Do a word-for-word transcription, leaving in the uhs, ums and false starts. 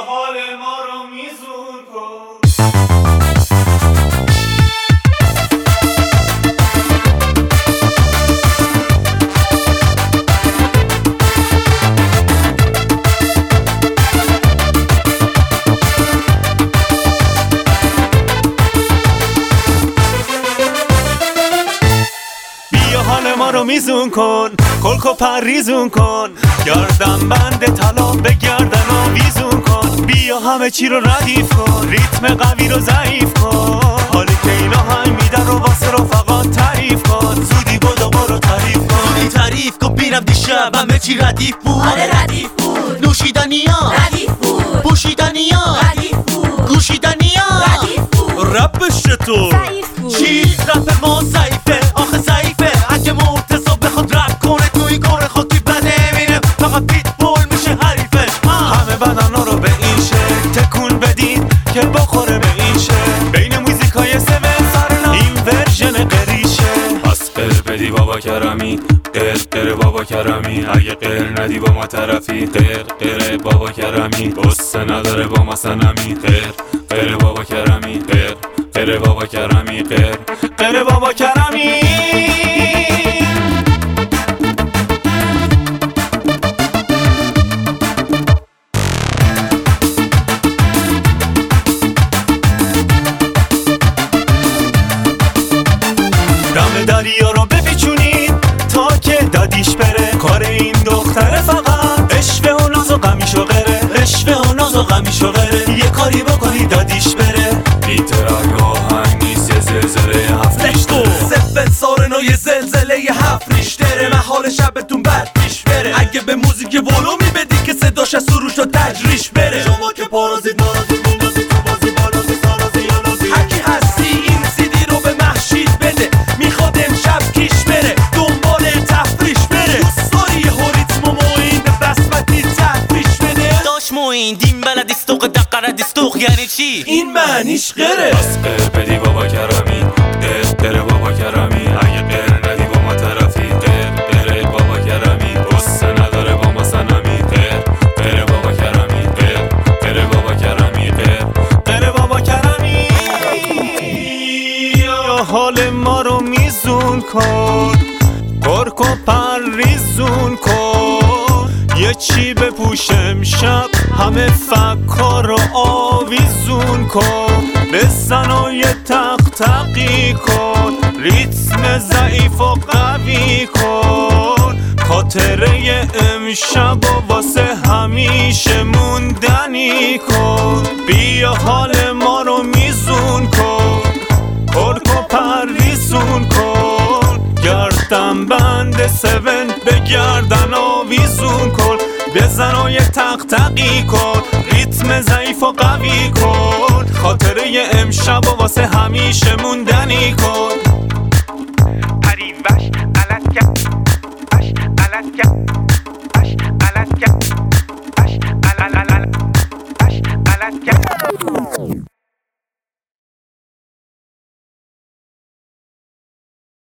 حال ما رو میزون کن. حال ما رو میزون کن، کلکو پریزون کن، گردن بند طلا به گردن آویزون کن. بیا همه چی رو ردیف کن، ریتم قوی رو ضعیف کن. حالی که اینا هنگ میدن رو واسه رفقات تعریف کن. زودی بدو برو تعریف کن، زودی تعریف کن. بیرم دیشب همه چی ردیف بود. آره ردیف بود. نوشیدنیا ردیف بود. پوشیدنیا ردیف بود. گوشیدنیا ردیف بود. رپش چطور؟ ضعیف بود. چی؟ رپ ما ضعیفه، آخه ضعیفه. اگه مرتضی بخواد رپ کنه توی گوره خاکی بده میره، فقط پیت بول میشه حریفش. همه بدنا رو به این شکل تکون بدین که بخوره به این شکل. بین موزیکای سون سرنا این ورژن قریشه. پس قر بدی بابا کرمی، قر قر بابا کرمی. اگه قر ندی با ما طرفی، قر قر بابا کرمی. قصه نداره با ما سنمی، قر قر بابا کرمی. قر قر بابا کرمی، قر قر بابا کرمی. دم دریا رو بپیچونید تا که دادیش بره. کار این دختره فقط اشوه و ناز و غمیش و غره، اشوه و ناز و غمیش و غره. یه کاری بکنی دادیش بره. بیترک آهنگ نیست یه زلزله هفت ریشتر. سفت سارنا یه زلزله یه هفت ریشتره. من حال شبتون بد پیش بره. اگه به موزیک ولومی بدی که صداش از سروش و تجریش بره. شما که پارازیت نارازیت میندازی تو بازی بالازی سارازی یانازی. هرکی هستی این سیدی رو به محشید بده. میخواد امشب کیش بره، دنبال تفریش بره. دوست داری یه هوریتم و موین به بسمتی تفریش بده. داش موین دیم بلدیستوق دقردیستوق یعنی چی؟ این معنیش غره. بس قر بدی بابا کرمی، قر قر بابا کرمی. اگه قر ندی با ما طرفی، قر قر بابا کرمی. قصه نداره با ما سنمی، قر قر بابا کرمی. قر قر بابا کرمی، قر قر بابا کرمی. یا حال ما رو میزون کن، کرک و پریزون کن. یه چی بپوشم شب همه فکا رو آویزون کن. بزن و یه تق تقی کن، ریتم ضعیف و قوی کن. خاطره امشب و واسه همیشه موندنی کن. بیا حال ما رو میزون کن، کرک و پریزون کن. گردن بند سون به گردن آویزون کن. بزن و یه تق تقی کن، ریتم ضعیف و قوی کن. خاطره امشب و واسه همیشه موندنی کن. پرین وش غلط کرد، وش غلط کرد.